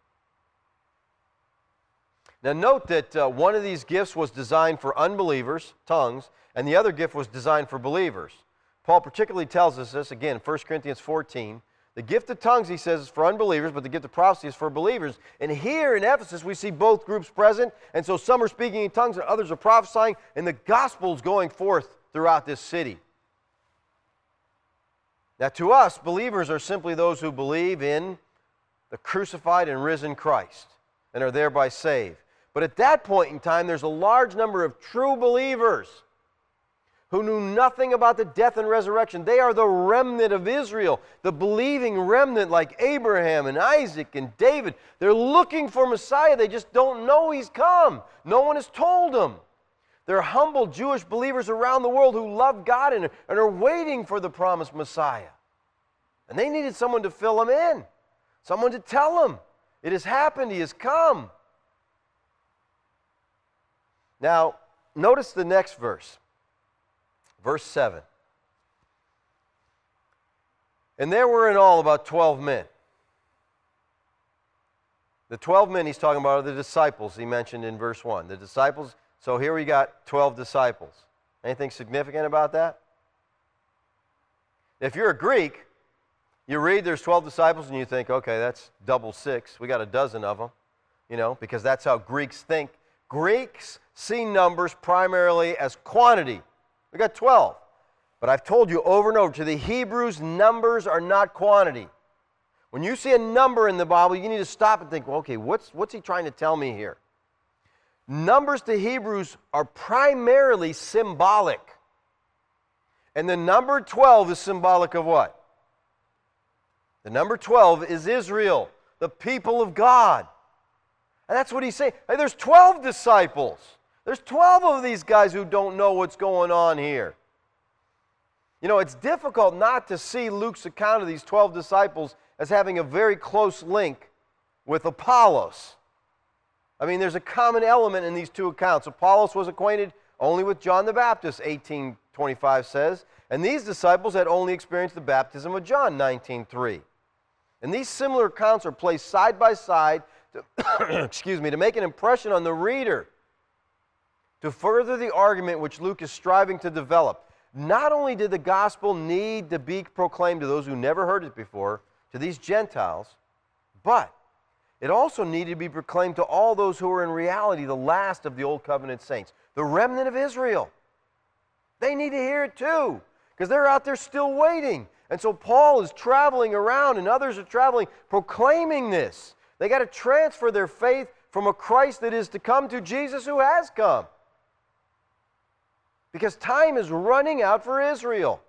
Now note that uh, one of these gifts was designed for unbelievers, tongues, and the other gift was designed for believers. Paul particularly tells us this, again, First Corinthians fourteen. The gift of tongues, he says, is for unbelievers, but the gift of prophecy is for believers. And here in Ephesus, we see both groups present, and so some are speaking in tongues and others are prophesying, and the gospel is going forth throughout this city. Now to us, believers are simply those who believe in the crucified and risen Christ and are thereby saved. But at that point in time, there's a large number of true believers who knew nothing about the death and resurrection. They are the remnant of Israel, the believing remnant like Abraham and Isaac and David. They're looking for Messiah. They just don't know He's come. No one has told them. They're humble Jewish believers around the world who love God and, and are waiting for the promised Messiah. And they needed someone to fill them in, someone to tell them, it has happened, He has come. Now, notice the next verse. Verse seven. And there were in all about twelve men. The twelve men he's talking about are the disciples he mentioned in verse one. The disciples, so here we got twelve disciples. Anything significant about that? If you're a Greek, you read there's twelve disciples and you think, okay, that's double six. We got a dozen of them, you know, because that's how Greeks think. Greeks see numbers primarily as quantity. We got twelve. But I've told you over and over, to the Hebrews, numbers are not quantity. When you see a number in the Bible, you need to stop and think, well, okay, what's, what's he trying to tell me here? Numbers to Hebrews are primarily symbolic. And the number twelve is symbolic of what? The number twelve is Israel, the people of God. And that's what he's saying. Hey, there's twelve disciples. There's twelve of these guys who don't know what's going on here. You know, it's difficult not to see Luke's account of these twelve disciples as having a very close link with Apollos. I mean, there's a common element in these two accounts. Apollos was acquainted only with John the Baptist, eighteen twenty-five says, and these disciples had only experienced the baptism of John, nineteen three. And these similar accounts are placed side by side to, excuse me, to make an impression on the reader, to further the argument which Luke is striving to develop. Not only did the gospel need to be proclaimed to those who never heard it before, to these Gentiles, but it also needed to be proclaimed to all those who were in reality the last of the Old Covenant saints, the remnant of Israel. They need to hear it too, because they're out there still waiting. And so Paul is traveling around and others are traveling, proclaiming this. They got to transfer their faith from a Christ that is to come to Jesus who has come. Because time is running out for Israel.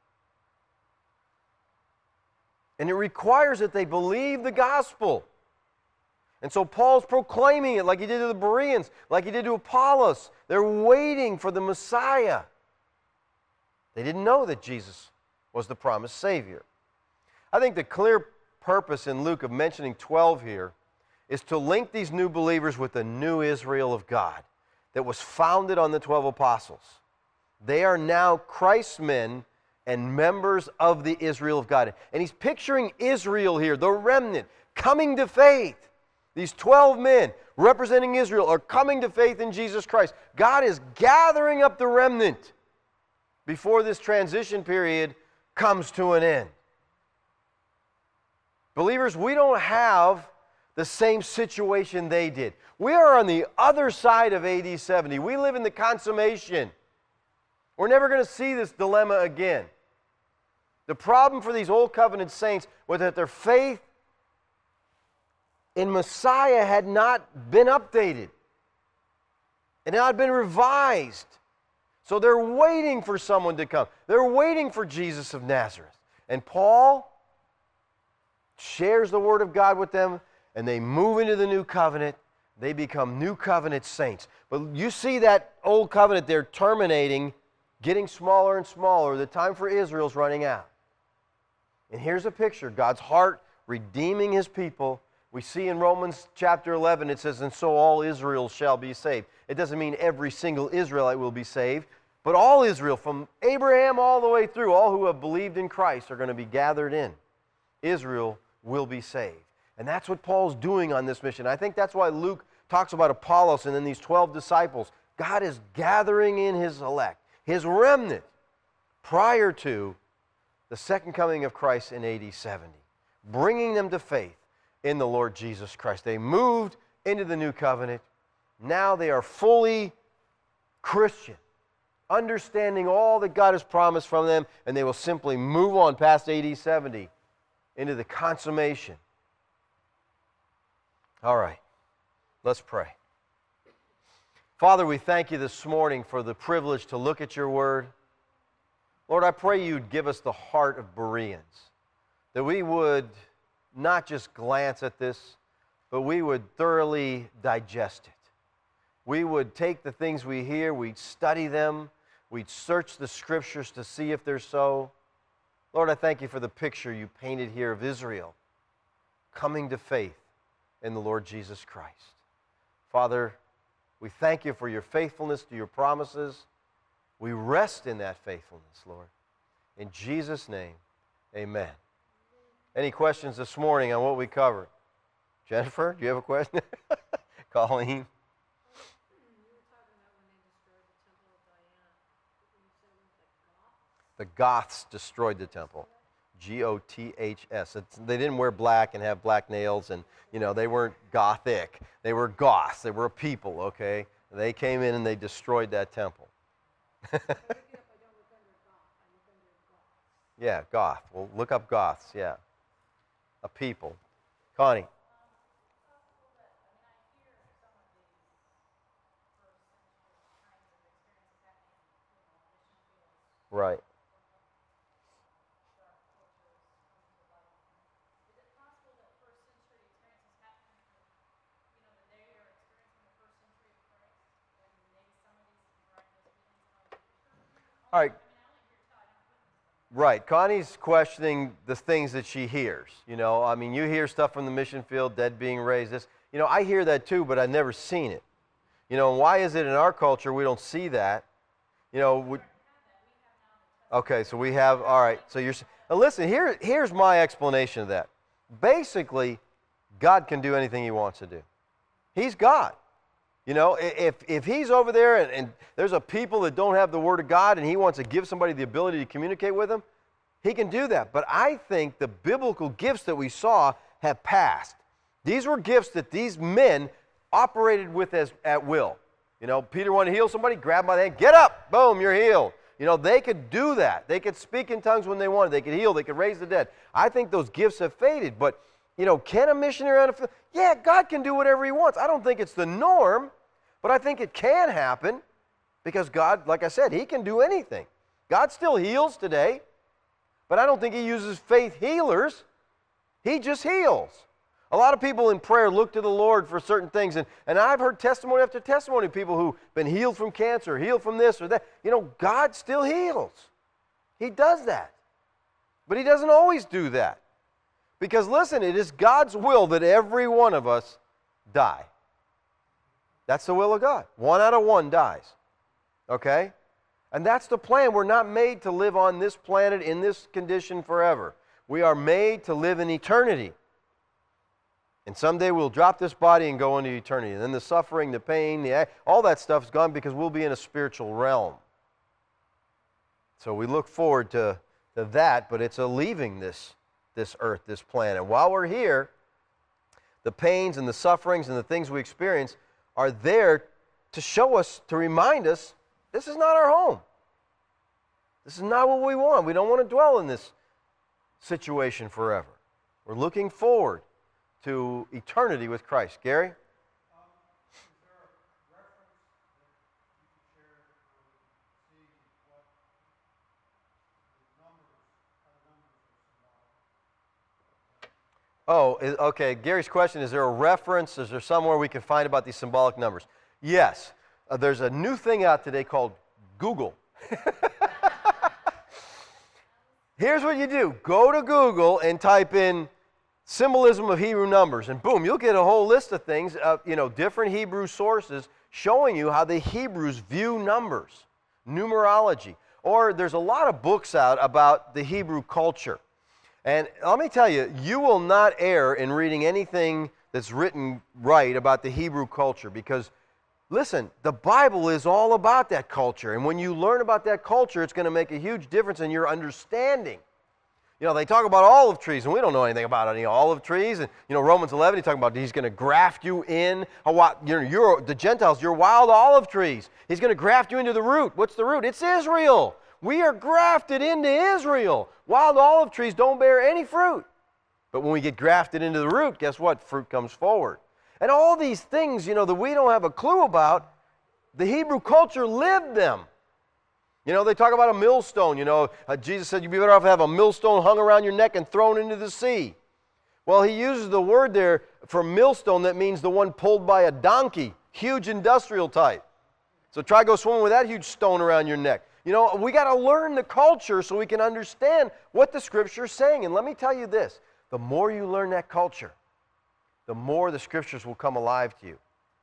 And it requires that they believe the gospel. And so Paul's proclaiming it like he did to the Bereans, like he did to Apollos. They're waiting for the Messiah. They didn't know that Jesus was the promised Savior. I think the clear purpose in Luke of mentioning twelve here is to link these new believers with the new Israel of God that was founded on the twelve apostles. They are now Christ's men and members of the Israel of God. And he's picturing Israel here, the remnant, coming to faith. These twelve men representing Israel are coming to faith in Jesus Christ. God is gathering up the remnant before this transition period comes to an end. Believers, we don't have the same situation they did. We are on the other side of A D seventy. We live in the consummation. We're never going to see this dilemma again. The problem for these Old Covenant saints was that their faith in Messiah had not been updated. It had not been revised. So they're waiting for someone to come. They're waiting for Jesus of Nazareth. And Paul shares the Word of God with them, and they move into the new covenant. They become new covenant saints. But you see that old covenant there terminating, getting smaller and smaller. The time for Israel's running out. And here's a picture. God's heart redeeming His people. We see in Romans chapter eleven, it says, and so all Israel shall be saved. It doesn't mean every single Israelite will be saved, but all Israel, from Abraham all the way through, all who have believed in Christ are going to be gathered in. Israel will be saved. And that's what Paul's doing on this mission. I think that's why Luke talks about Apollos and then these twelve disciples. God is gathering in His elect, His remnant, prior to the second coming of Christ in A D seventy, bringing them to faith in the Lord Jesus Christ. They moved into the new covenant. Now they are fully Christian, understanding all that God has promised from them, and they will simply move on past A D seventy into the consummation. All right, let's pray. Father, we thank You this morning for the privilege to look at Your Word. Lord, I pray You'd give us the heart of Bereans, that we would not just glance at this, but we would thoroughly digest it. We would take the things we hear, we'd study them, we'd search the Scriptures to see if they're so. Lord, I thank You for the picture You painted here of Israel coming to faith in the Lord Jesus Christ. Father, we thank You for Your faithfulness to Your promises. We rest in that faithfulness, Lord. In Jesus' name, amen. Any questions this morning on what we covered? Jennifer, do you have a question? Colleen? The Goths destroyed the temple. G O T H S. It's, they didn't wear black and have black nails, and you know they weren't Gothic. They were Goths. They were a people, okay? They came in and they destroyed that temple. Yeah, Goth. Well, look up Goths, yeah. A people. Connie. Right. All right. Right. Connie's questioning the things that she hears. You know, I mean, you hear stuff from the mission field, dead being raised. This, you know, I hear that too, but I've never seen it. You know, why is it in our culture we don't see that? You know, we, okay, so we have, all right, so you're, now listen, here, here's my explanation of that. Basically, God can do anything He wants to do. He's God. You know, if, if He's over there and, and there's a people that don't have the Word of God and He wants to give somebody the ability to communicate with them, He can do that. But I think the biblical gifts that we saw have passed. These were gifts that these men operated with as, at will. You know, Peter wanted to heal somebody, grab my hand, get up, boom, you're healed. You know, they could do that. They could speak in tongues when they wanted. They could heal. They could raise the dead. I think those gifts have faded. But, you know, can a missionary on a field? Yeah, God can do whatever He wants. I don't think it's the norm, but I think it can happen because God, like I said, He can do anything. God still heals today, but I don't think He uses faith healers. He just heals. A lot of people in prayer look to the Lord for certain things, and, and I've heard testimony after testimony of people who've been healed from cancer, healed from this or that. You know, God still heals. He does that. But He doesn't always do that. Because listen, it is God's will that every one of us die. That's the will of God. One out of one dies. Okay? And that's the plan. We're not made to live on this planet in this condition forever. We are made to live in eternity. And someday we'll drop this body and go into eternity. And then the suffering, the pain, the, all that stuff is gone because we'll be in a spiritual realm. So we look forward to, to that, but it's a leaving this, this earth, this planet. While we're here, the pains and the sufferings and the things we experience are there to show us, to remind us, this is not our home. This is not what we want. We don't want to dwell in this situation forever. We're looking forward to eternity with Christ. Gary? Um, is there a reference that you can share for seeing Oh, is, okay. Gary's question, is there a reference? Is there somewhere we can find about these symbolic numbers? Yes. Uh, there's a new thing out today called Google. Here's what you do. Go to Google and type in symbolism of Hebrew numbers, and boom, you'll get a whole list of things, uh, you know, different Hebrew sources showing you how the Hebrews view numbers, numerology. Or there's a lot of books out about the Hebrew culture. And let me tell you, you will not err in reading anything that's written right about the Hebrew culture, because listen, the Bible is all about that culture. And when you learn about that culture, it's going to make a huge difference in your understanding. You know, they talk about olive trees, and we don't know anything about any olive trees. And, you know, Romans eleven, he's talking about he's going to graft you in. A, you're, you're, the Gentiles, you're wild olive trees. He's going to graft you into the root. What's the root? It's Israel. We are grafted into Israel. Wild olive trees don't bear any fruit. But when we get grafted into the root, guess what? Fruit comes forward. And all these things, you know, that we don't have a clue about, the Hebrew culture lived them. You know, they talk about a millstone. You know, uh, Jesus said you'd be better off to have a millstone hung around your neck and thrown into the sea. Well, he uses the word there for millstone that means the one pulled by a donkey, huge industrial type. So try go swimming with that huge stone around your neck. You know, we got to learn the culture so we can understand what the Scripture is saying. And let me tell you this, the more you learn that culture, the more the Scriptures will come alive to you.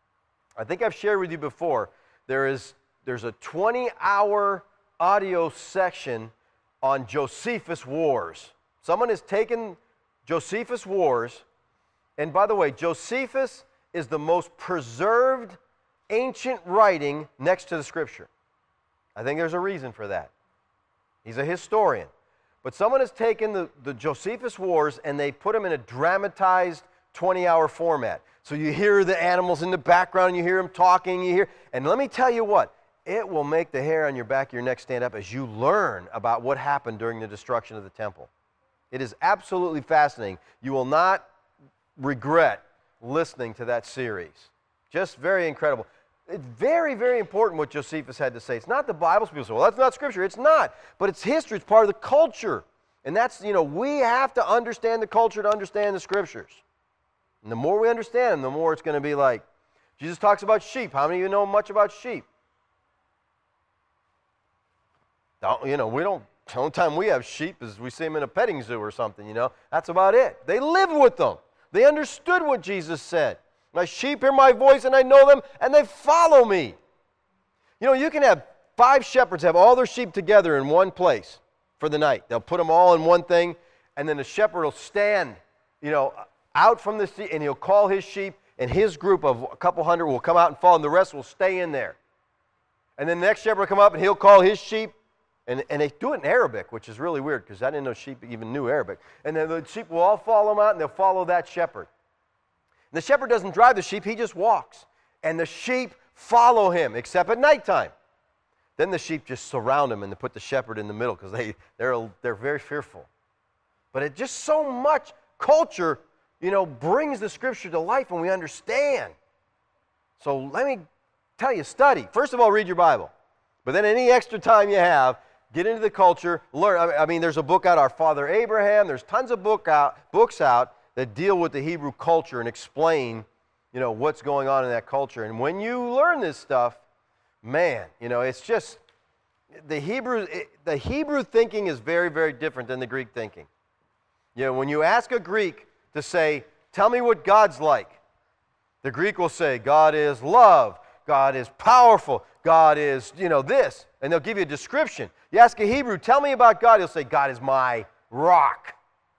I think I've shared with you before, there is there's a twenty-hour audio section on Josephus Wars. Someone has taken Josephus Wars, and by the way, Josephus is the most preserved ancient writing next to the Scripture. I think there's a reason for that. He's a historian. But someone has taken the, the Josephus Wars and they put them in a dramatized twenty-hour format. So you hear the animals in the background, you hear them talking, you hear, and let me tell you what, it will make the hair on your back of your neck stand up as you learn about what happened during the destruction of the temple. It is absolutely fascinating. You will not regret listening to that series. Just very incredible. It's very, very important what Josephus had to say. It's not the Bible. People say, well, that's not Scripture. It's not. But it's history. It's part of the culture. And that's, you know, we have to understand the culture to understand the Scriptures. And the more we understand them, the more it's going to be like, Jesus talks about sheep. How many of you know much about sheep? Don't, you know, we don't, the only time we have sheep is we see them in a petting zoo or something, you know. That's about it. They lived with them. They understood what Jesus said. My sheep hear my voice and I know them and they follow me. You know, you can have five shepherds have all their sheep together in one place for the night. They'll put them all in one thing, and then the shepherd will stand, you know, out from the sea, and he'll call his sheep, and his group of a couple hundred will come out and follow, and the rest will stay in there. And then the next shepherd will come up and he'll call his sheep, and, and they do it in Arabic, which is really weird because I didn't know sheep even knew Arabic. And then the sheep will all follow him out, and they'll follow that shepherd. The shepherd doesn't drive the sheep, he just walks. And the sheep follow him, except at nighttime. Then the sheep just surround him and they put the shepherd in the middle because they, they're, they're very fearful. But it just so much culture, you know, brings the Scripture to life and we understand. So let me tell you, study. First of all, read your Bible. But then any extra time you have, get into the culture, learn. I mean, there's a book out, Our Father Abraham. There's tons of book out, books out that deal with the Hebrew culture and explain, you know, what's going on in that culture. And when you learn this stuff, man, you know, it's just, the Hebrew, it, the Hebrew thinking is very, very different than the Greek thinking. You know, when you ask a Greek to say, tell me what God's like, the Greek will say, God is love, God is powerful, God is, you know, this, and they'll give you a description. You ask a Hebrew, tell me about God, he'll say, God is my rock.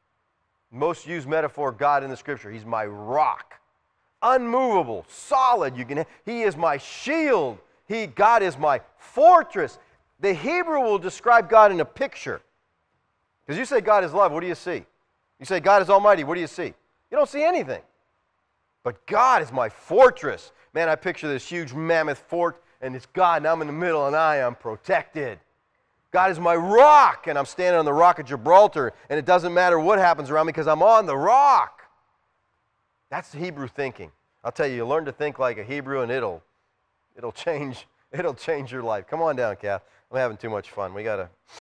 Most used metaphor of God in the Scripture, He's my rock. Unmovable, solid. You can. He is my shield. He, God is my fortress. The Hebrew will describe God in a picture. Because you say God is love, what do you see? You say God is almighty, what do you see? You don't see anything. But God is my fortress. Man, I picture this huge mammoth fort, and it's God, and I'm in the middle, and I am protected. God is my rock, and I'm standing on the rock of Gibraltar, and it doesn't matter what happens around me because I'm on the rock. That's the Hebrew thinking. I'll tell you, you learn to think like a Hebrew, and it'll, it'll change, it'll change your life. Come on down, Kath. I'm having too much fun. We gotta.